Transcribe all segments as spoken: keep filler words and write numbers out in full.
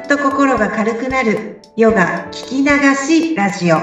っと心が軽くなるヨガ聞き流しラジオ。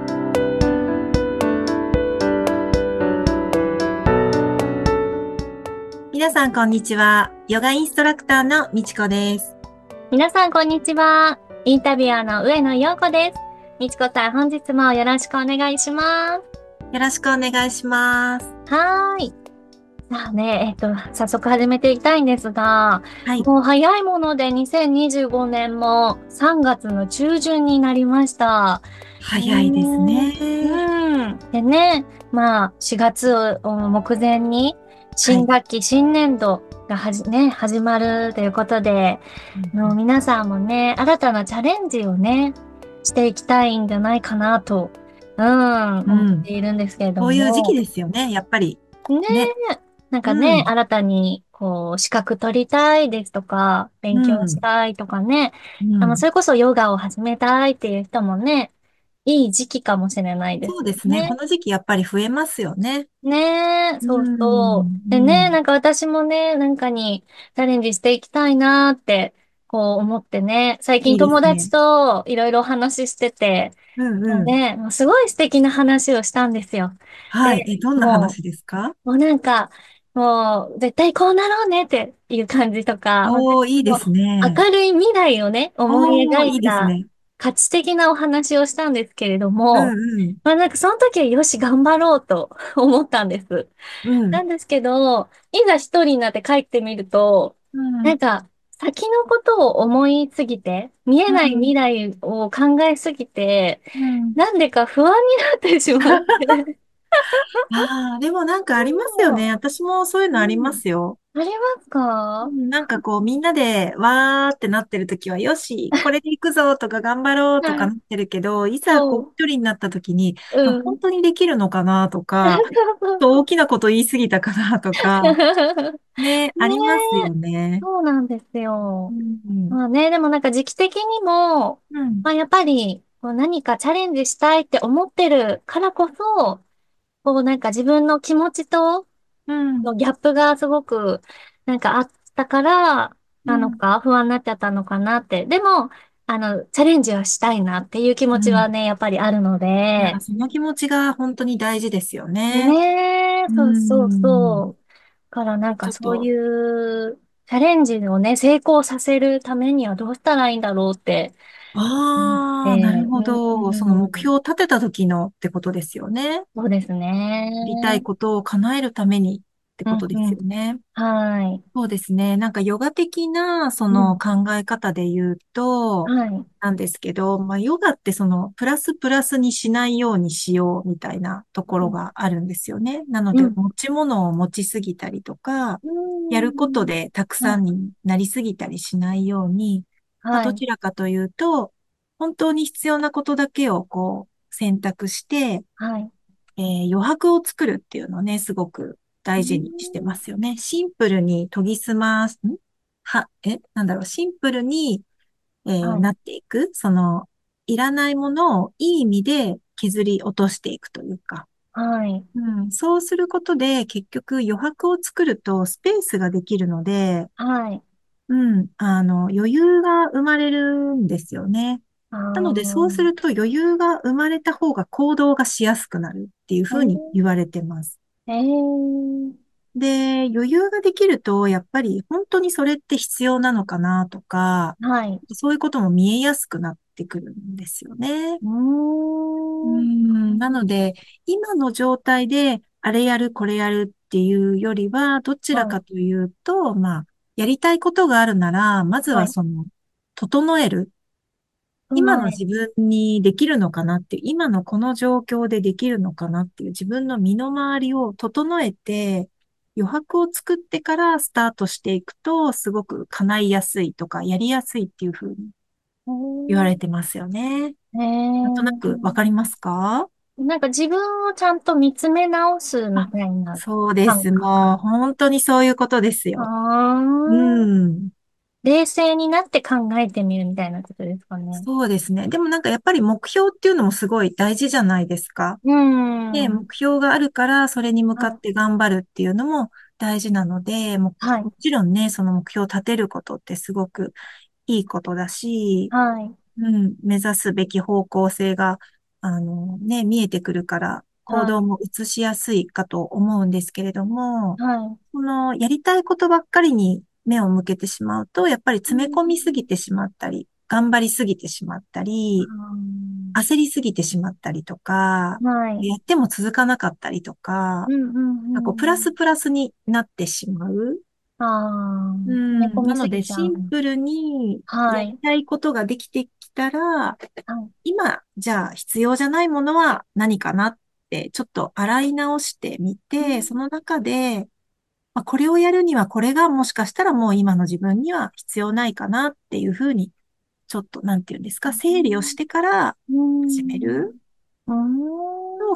皆さんこんにちは。ヨガインストラクターのみちこです。 皆さんこんにちは。インタビュアーの上野陽子です。みちこさん、本日もよろしくお願いします。 よろしくお願いします。 はーい。さあね、えっと、早速始めていきたいんですが、 はい。 もう早いものでにせんにじゅうごねんもさんがつの中旬になりました。ね早いですえ。 ね。 うん。でね、まあ、しがつを目前に、 はい。 新学期、新年度がはじ、ね、始まるということで、 うんうん、 あの皆さんもね、新たなチャレンジをね、していきたいんじゃないかなと、うん、思っうん、 ているんですけれどこういう時期も、 ですよね。やっぱり。 ねね。 え、なんかね、 うん。 新たに、こう、資格取りたいですとか、 う勉強しん。 たいとかね、あの、 うん。 それこそヨガを始めたいっていう人もね、いい時期かもしれないですそうですね。こよね。 の時期やっぱり増えますよね。 ねえ、 うそうそう。 ん。 でね、 うん。 なんか私もね、なんかにチャレンジしていきたいなーって、こう思ってね、最近いいですね。 友達といろいろお話ししてて、 うんうん。 もうね、もうすごい素敵な話をしたんですよ。 はい。え、 で、 どんなも話ですか？ う、もうなんか、もう絶対こうなろうねっていう感じとか、もうおー、いいでもうすね。 明るい未来をね、思いおー、 描いたいいですね。 価値的なお話をしたんですけれども、 うんうん。 まあなんかその時はよし、頑張ろうと思ったんです。 うん。 なんですけど、いざ一人になって帰ってみると、 うん。 なんか、先のことを思いすぎて、見えない未うん。 来を考えすぎて、 うん。 なんでか不安になってしまって。 ああ、でもなんかありますよね。 そ私もそういうう。 のありまうん。 すよ。 ありますか？ うん、なんかこうみんなでわーってなってる時は、よし、これで行くぞとか頑張ろうとはい。 かなってるけど、いざこうそ一人になった時に、 う。 まあ、 うん。 本当にできるのかなとか、ちょっと大きなこと言い過ぎたかなとか、ね、あねりますよえ、 ね。 そうなんですうよ。 ん。 まあね、でもなんか時期的にも、 うん。 まあやっぱり、こう何かチャレンジしたいって思ってるからこそ、こうなんか自分の気持ちとうん。 のギャップがすごくなんかあったからなのうん。 か不安になっちゃったのかなって。でも、あの、チャレンジはしたいなっていう気持うん。 ちはね、やっぱりあるのいや、 で、 その気持ちが本当に大事ですよね。 ねえ、 うそうそうん。 そう。だからなんかそういちょっと、 うチャレンジをね、成功させるためにはどうしたらいいんだろうって思っああ、なるて、 ほうんうど。その目んうん、 標を立てた時のってことですよね。 そうですやりたいね。 ことを叶えるためにってうんうことですよん。 ね。 はい。 そうですね。なんかヨガ的なそうん。 の考え方で言うと、 はい。 なんですけど、まあヨガってそのプラスプラスにしないようにしようみたいなところがあるんですよね。なのでうん。 持ち物を持ちすぎたりとか、 うやることん。 でたくさはい。 んになりすぎたりしないように、まあはい。 どちらかというと、本当に必要なことだけをこう選択して、 はい。 えー余白を作るっていうのをね、すごくう大事にしてまん。 すよね。シンプルに研ぎ澄ます、んは、え、なんだろう、シンプルに、えーはい。 なっていく。その、いらないものをいい意味で削り落としていくというか。 はい。 うん、そうすることで結局余白を作るとスペースができるので、 はい。 うん、あの、余裕が生まれるんですよね。 あなので、そうすー。 ると余裕が生まれた方が行動がしやすくなるっていうふうに言われてます。 えー、えー、 で、余裕ができると、やっぱり本当にそれって必要なのかなとか、 はい。 そういうことも見えやすくなってくるんですよね。 ううーーん。 ん、なので、今の状態で、あれやる、これやるっていうよりは、どちらはい。 かというと、まあ、やりたいことがあるなら、まずはい。 はその、整える。今のはい。 自分にできるのかなっていう、今のこの状況でできるのかなっていう自分の身の回りを整えて、余白を作ってからスタートしていくと、すごく叶いやすいとか、やりやすいっていうふうにう言わーん。 れてますよね。 えなんとなくわかりー、 ますか？ なんか自分をちゃんと見つめ直すみあ、 たいなそうで感す。もう覚。 本当にそういうことですあよ。 ー。 うん。 冷静になって考えてみるみたいなことですかね。 そうですね。でもなんかやっぱり目標っていうのもすごい大事じゃないですか。 うーで、 ん。 目標があるから、それに向かっはい。 て頑張るっていうのも大事なので、も、 はい。 もちろんね、その目標を立てることってすごくいいことだし、 はい。 うん、目指すべき方向性が、あのね、見えてくるから、行動はい。 も移しやすいかと思うんですけれども、 はい。 その、やりたいことばっかりに目を向けてしまうと、やっぱりう詰め込みすぎん。 てしまったり、頑張りすぎてしまったり、焦りすぎてしまったりとか、 はい。 やっても続かなかったりとか、 うんうんうなんかこうプラスん。 プラスになってしまう。 ああ、 う詰め込ん。なみすので、 ぎちゃう。 シンプルにやりはい。 たいことができてきたら、 はい。 今、じゃあ必要じゃないものは何かなって、ちょっと洗い直してみて、 うん。 その中で、まあ、これをやるにはこれがもしかしたらもう今の自分には必要ないかなっていうふうに、ちょっと、なんていうんですか、整理をしてからうん。 始めるうん。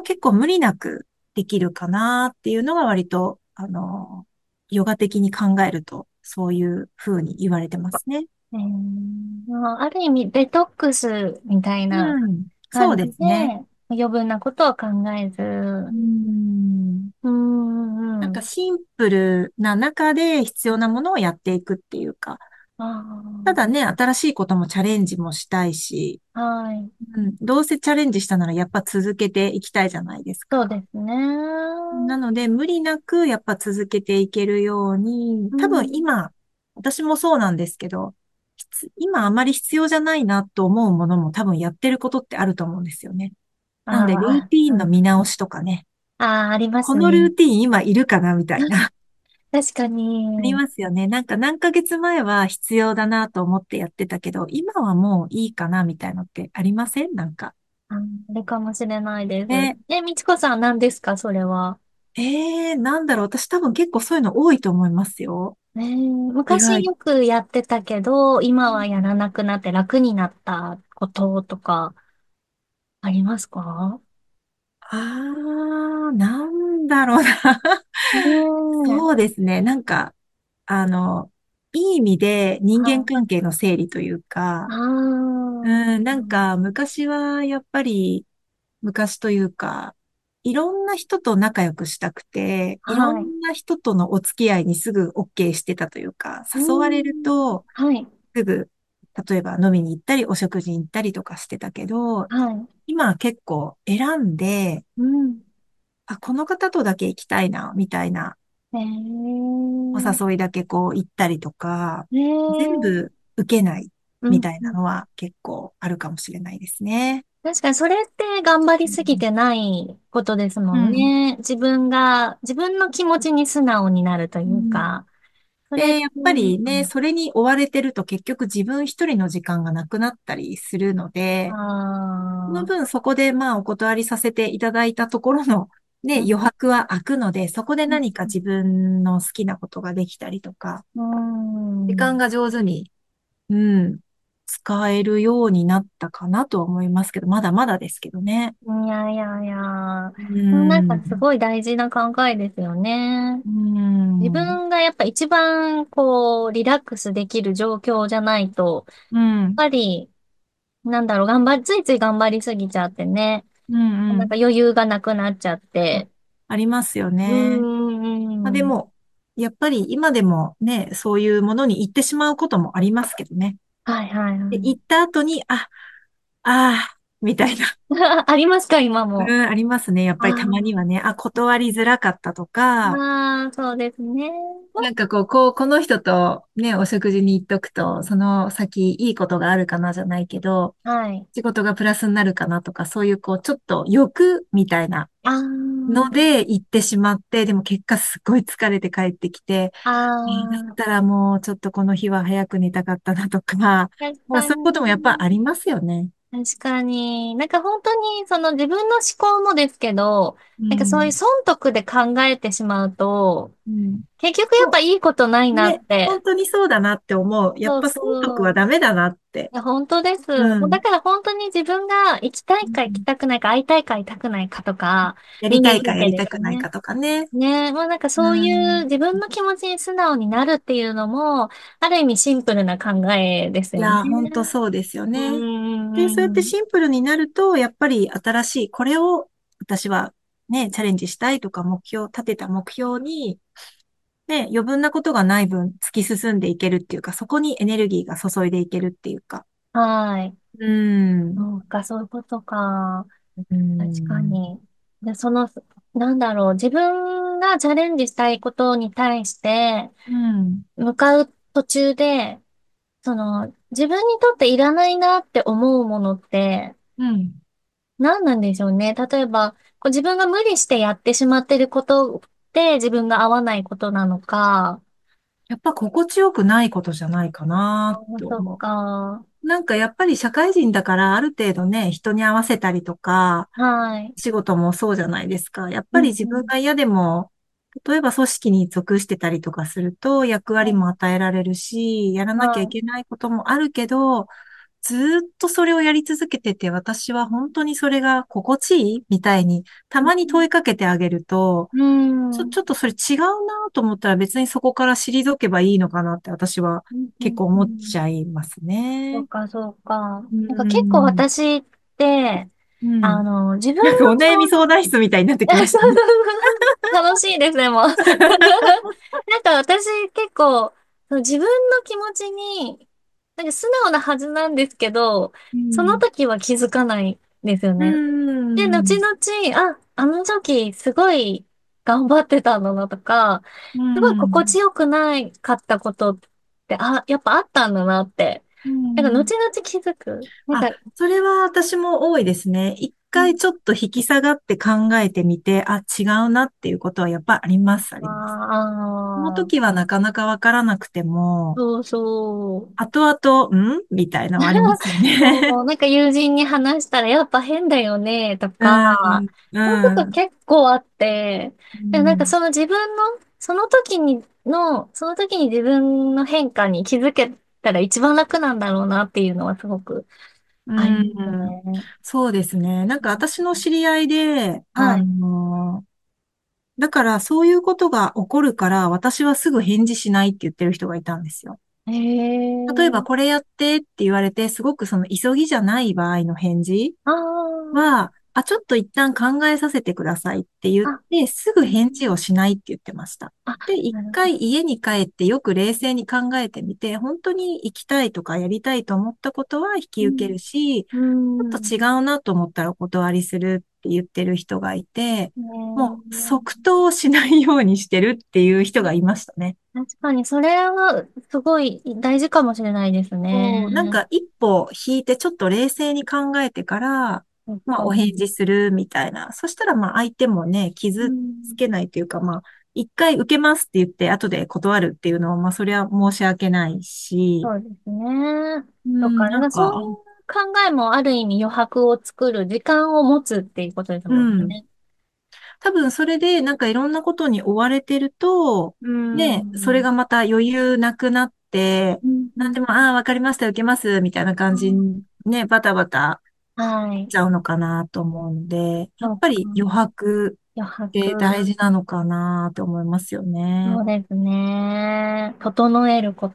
と結構無理なくできるかなっていうのが割と、あの、ヨガ的に考えると、そういうふうに言われてますね。 えーまあ、ある意味、デトックスみたいなうん。そう感じですね。 で、余分なことを考えず、 ううん。 ーん、うん。 なんかシンプルな中で必要なものをやっていくっていうか、ただあね、新しいこともチャレンジもしたいし、 あ、はい。 うん、どうせチャレンジしたならやっぱ続けていきたいじゃないですか。 そうですね。 なので、無理なくやっぱ続けていけるように、 う多分ん。 今、私もそうなんですけど、必今あまり必要じゃないなと思うものも多分やってることってあると思うんですよね。 あなので、ルーあ、 ティーンのうん。 見直しとかね、 ああ、ありまこすね。 のルーティーン今いるかなみたいな。 確かありに。 ますよね。なんか何ヶ月前は必要だなと思ってやってたけど、今はもういいかなみたいのってありませんなんか。 あ、あれかもしれないです。 ね。 え、みちこさん何ですかそれは？ えー、なんだろう。私多分結構そういうの多いと思いますよ。 えー、 意外。 昔よくやってたけど、今はやらなくなって楽になったこととか、ありますか？ あー、なんだろうな。 ねえ。 そうですね。なんか、あの、いい意味で人間はい。 関係の整理というか、 ああ、 うん、なんか昔はやっぱり昔というか、いろんな人と仲良くしたくて、いろはい。 んな人とのお付き合いにすぐ OK してたというか、 う誘われるん。 とはい。 すぐ、例えば飲みに行ったり、お食事に行ったりとかしてたけど、 はい。 今は結構選んで、 うん。 あ、この方とだけ行きたいな、みたいなえおー、 誘いだけこう行ったりとか、 えー、 全部受けないうん。 みたいなのは結構あるかもしれないですね。 確かにそれって頑張りすぎうん。 てないことですもうん。 んね。自分が、自分の気持ちに素直になるといううん。 か、それってで、やっぱいいりね、 かも。 それに追われてると結局自分一人の時間がなくなったりするのあで、そのあ、 分そこでまあお断りさせていただいたところのね、余白は空くので、そこで何か自分の好きなことができたりとか、 うん。 時間が上手に、うん、使えるようになったかなとは思いますけど、まだまだですけどね。 いやいやいや、 うなんかすん、 ごい大事な考えですよね。 う自ん、 分がやっぱ一番こう、リラックスできる状況じゃないと、やっうん、 ぱり、なんだろう、頑張り、ついつい頑張りすぎちゃってね。 うん、うん。 なんか余裕がなくなっちゃっあ、 て。 ありますようね。まあ、 ーん。 でも、やっぱり今でもね、そういうものに行ってしまうこともありますけどね。 はいはいはで、行った後に、あ、ああ、みたいな。 い。ありますか、今うん、 も？ ありますね。やっぱりたまにはあね、あ、断りづらかったとあ、 か、 ああ、そうですね。 なんかこう、こう、この人とね、お食事に行っとくと、その先いいことがあるかなじゃないけど、 はい。 仕事がプラスになるかなとか、そういうこう、ちょっと欲みたいなあので行ってしまって、でも結果すっごい疲れて帰ってきて、 あ、 あだっああ、 たらもうちょっとこの日は早く寝たかったなとか、 確まあかそういうこともやっぱありに。 ますよね。 確かに。なんか本当に、その自分の思考もですけど、 うなんかそういうん。 損得で考えてしまうと、 うん。 結局やっぱいいことないなっね、 て。 本当にそうだなって思う。やっそうぱ損得はそう。 ダメだなって。 いや、本当です。もうだうん。 から本当に自分が行きたいか行きうん。 たくないか、会いたいか会いたくないかとか、 やり人たいかやり間関係ですね。 たくないかとかね。 ね、もうなんかうそういうん。 自分の気持ちに素直になるっていうのも、ある意味シンプルな考えですよね。 いや、本当そうですようね。で、そうやってんうんシンプルになると、やっぱり新しい、これを私はね、チャレンジしたいとか目標、立てた目標にね、余分なことがない分突き進んでいけるっていうか、そこにエネルギーが注いでいけるっていうか。 はい。 うーん。 そうか、そういうことか。 うー確かん。 に。で、その、なんだろう、自分がチャレンジしたいことに対して、 うん。 向かう途中で、その、自分にとっていらないなって思うものって、 うん。 何なんでしょうね。例えば、こう自分が無理してやってしまってることって自分が合わないことなのか。 やっぱ心地よくないことじゃないかなあーそっと思か。 う。なんかやっぱり社会人だからある程度ね、人に合わせたりとか、 はい。 仕事もそうじゃないですか。やっぱり自うんうん。 分が嫌でも、例えば組織に属してたりとかすると役割も与えられるし、やらなきゃいはけないこともあるけど、ずーっとそれをやり続けてて、私は本当にそれが心地いいみたいに、たまに問いかけてあげると、 い。うちょ、 ん。 ちょっとそれ違うなと思ったら別にそこから退けばいいのかなって私はうんう結構思っちんうん。 ゃいますね。 そうか、そうか。 うなんか結構ん。 私って、 うん。 あの、自分なんかお悩みの気持ち、 相談室みたいになってそうそうきましたね。 そう楽しいですね、もう。なんか私結構、その自分の気持ちに、なんか素直なはずなんですけど、そのうん。 時は気づかないんですようね。で、後ん。 々、あ、あの時すごい頑張ってたんだなとか、 うすごい心地ん。 よくないかったことって、あ、やっぱあったんだなって、 うなんかん。 後々気づく。なんあ、 か、 それは私も多いですね。一回ちょっと引き下がって考えてみて、あ、違うなっていうことはやっぱあります、あります。そのああ、 時はなかなかわからなくても、 そうそう。 後々、んみたいなのはありますよね。 そう、なんか友人に話したらやっぱ変だよね、とうか、 ん、 そういうことうん、 結構あって、 うでなんかん、 その自分の、その時にの、その時に自分の変化に気づけたら一番楽なんだろうなっていうのはすごくうありますん。 ね。 そうですね。なんか私の知り合いで、あはい。 の、だからそういうことが起こるから私はすぐ返事しないって言ってる人がいたんですよ。 へえ。 例えばこれやってって言われて、すごくその急ぎじゃない場合の返事ああ、 は、あ、ちょっと一旦考えさせてくださいって言っあ、 て、すぐうん、 返事をしないって言ってました。 あ、 で、一なるほど。 回家に帰ってよく冷静に考えてみて、本当に行きたいとかやりたいと思ったことは引き受けうん、 るし、ちうょっとん。 違うなと思ったらお断りするって言ってる人がいて、もう即ね答しないようにしてるっていう人がいましたね。 確かに、それはすごい大事かもしれないですそう、なんね。 か一歩引いてちょっと冷静に考えてから、まあそっか。 お返事するみたいな。そしたらまあ相手もね、 う傷つん、 けないというか、まあ一回受けますって言って後で断るっていうのは、まあそれは申し訳ないし、 そうですね。 うん、 そっか。だからそうなんか、 いう考えもある意味余白を作る時間を持つっていうことですうん。 もんね。 多分それでなんかいろんなことに追われてると、 うん。うね、それん、 がまた余裕なくなって、 うん、 なんでも、ああ、わかりました、受けます、みたいな感じにね、バタバタはい。 ちゃうのかなと思うんで、やっそうか。 ぱり余白余って大白。 事なのかなと思いますよね。 そうですね。整えること。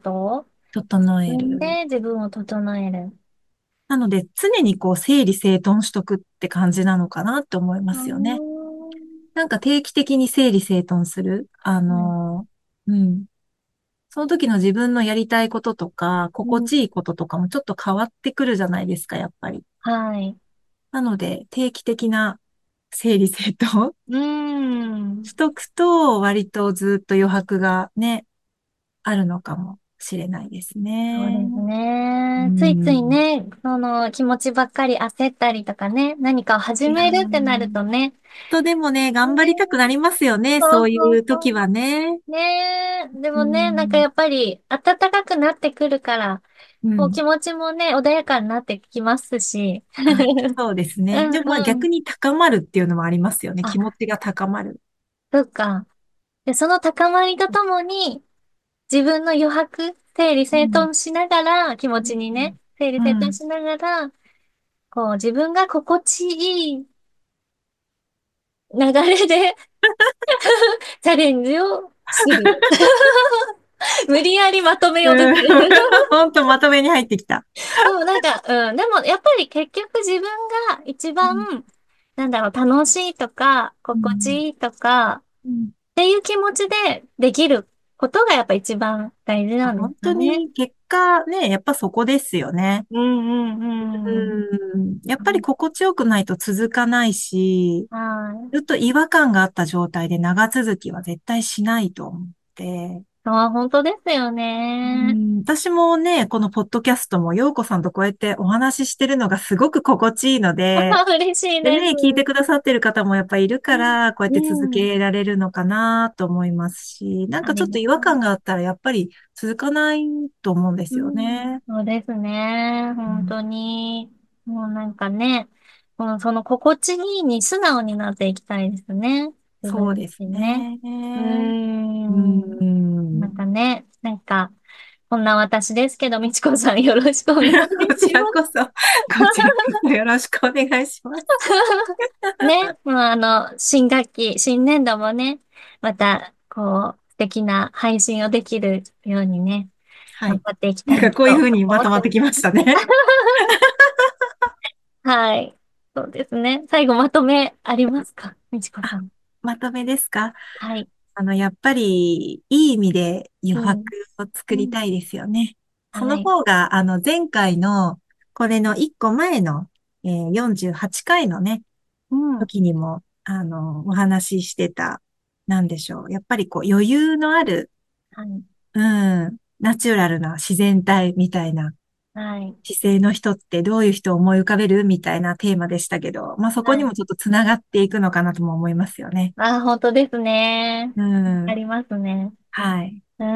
整自分える。 で自分を整える。 なので、常にこう、整理整頓しとくって感じなのかなって思いまうーすよね。 ん。 なんか定期的に整理整頓する。あはい。 の、うん。その時の自分のやりたいこととか、 うん。 心地いいこととかもちょっと変わってくるじゃないですか、やっぱり。 はい。 なので、定期的な整理整頓うーん。 しとくと、割とずっと余白がね、あるのかもしれないですね。 そうですうね。ついついん。 ね、その気持ちばっかり焦ったりとかね、何かを始いやめるってなるー、 とね。 とでもね、頑張りたくなね、 りますよね。 そうそういそうそう時はね。 う。ねえ。でうもね、なんかん。 やっぱり暖かくなってくるから、 うん。 こう気持ちもね、穏やかになってきますし。 あ、そうですうね。でもまあんうん。 逆に高まるっていうのもありますよね。 あ、 気持ちが高まる。 そっか。で、その高まりとともに、自分の余白、整理整うん。 頓しながら、気持うちにね、 ん。 整理整頓うん。 しながら、こう、自分が心地いい流れでチャレンジをする。無理やりまとめようとうん。 する。 ほんとまとめに入ってきた。 でもなんか、うん、でもやっぱり結局自分が一うん。 番、なんだろう、楽しいとか、 うん。 心地いいとか、 うん。 っていう気持ちでできる。 ことがやっぱ一番大事なんです本当かね。 に結果ね、やっぱそこですよね。 うんうんうん。 うん。やっぱり心地よくないと続かないし、 はい。 ずっと違和感があった状態で長続きは絶対しないと思って。 ああ、本当ですようね。 ん、私もね、このポッドキャストも、ようこさんとこうやってお話ししてるのがすごく心地いいので、 嬉しいでね、聞いてです。 くださってる方もやっぱいるから、こうやって続うん。 けられるのかなと思いますし、なんありかちょっと違和がとう。 感があったらやっぱり続かないと思うんですようん。 ね。 そうですね。 うん、 本当に。もうなんかね、もうその心地いいに素直になっていきたいですね。自分そうです自身ね。 ね。 うーうん。まん。 たね、なんか、こんな私ですけど、みちこさんよろしくお願いしこちらます。 こそ、こちらこそよろしくお願いします。 ね、もうあの、新学期、新年度もね、また、こう、素敵な配信をできるようにね、 はい。 頑張っていきたなんいなとかこういうふうにま思ってます。 とまってきましたね。 はい。そうですね。最後まとめありますかみちこさあ、 ん。 まとめですか？ はい。 あの、やっぱり、いい意味で余白うん。 をうん。 作りたいですよね。そのはい。 方が、あの、前回の、これのいっこまえの、えーよんじゅうはちかいのね、 うん。 時にも、あの、お話ししてた、なんでしょう。やっぱりこう、余裕のある、 はい。 うん、ナチュラルな自然体みたいなはい。 姿勢の人ってどういう人を思い浮かべるみたいなテーマでしたけど、まあそこはい。 にもちょっとつながっていくのかなとも思いますよね。 あ、本当ですね。 うん。 ありますね。 はい。 うん。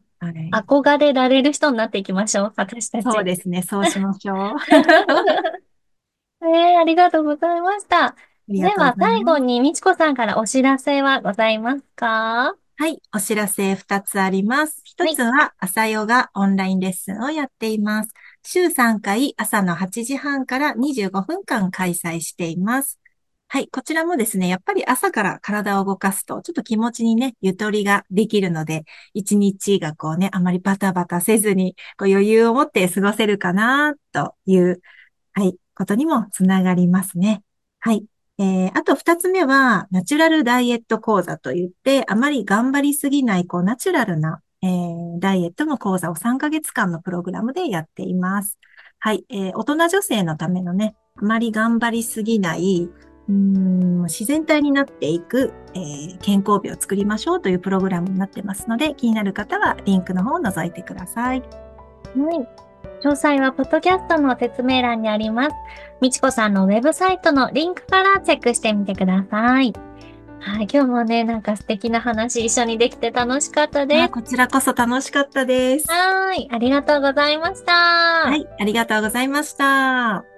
はい。 憧れられる人になっていきましょう。私たち。 そうですね。そうしましょう。 えー、ありがとうございました。 ありがとうごでは、 ざいます。 最後にみちこさんからお知らせはございますか？ はい。お知らせふたつあります。1 はい。 つは朝ヨガオンラインレッスンをやっています。週さんかい朝のはちじはんからにじゅうごふんかん開催しています。はい。こちらもですね、やっぱり朝から体を動かすと、ちょっと気持ちにね、ゆとりができるので、一日がこうね、あまりバタバタせずに、こう余裕を持って過ごせるかな、という、はい、ことにもつながりますね。はい。えー、あと二つ目は、ナチュラルダイエット講座といって、あまり頑張りすぎない、こう、ナチュラルな、えー、ダイエットの講座をさんかげつかんのプログラムでやっています。はい。えー、大人女性のためのね、あまり頑張りすぎない、うーん、自然体になっていく、えー、健康美を作りましょうというプログラムになってますので、気になる方はリンクの方を覗いてください。 はい。詳細はポッドキャストの説明欄にあります。みちこさんのウェブサイトのリンクからチェックしてみてください。はい。今日もね、なんか素敵な話一緒にできて楽しかったあ、 です。 こちらこそ楽しかったです。 はーい。ありがとうございました。 はい、ありがとうございました。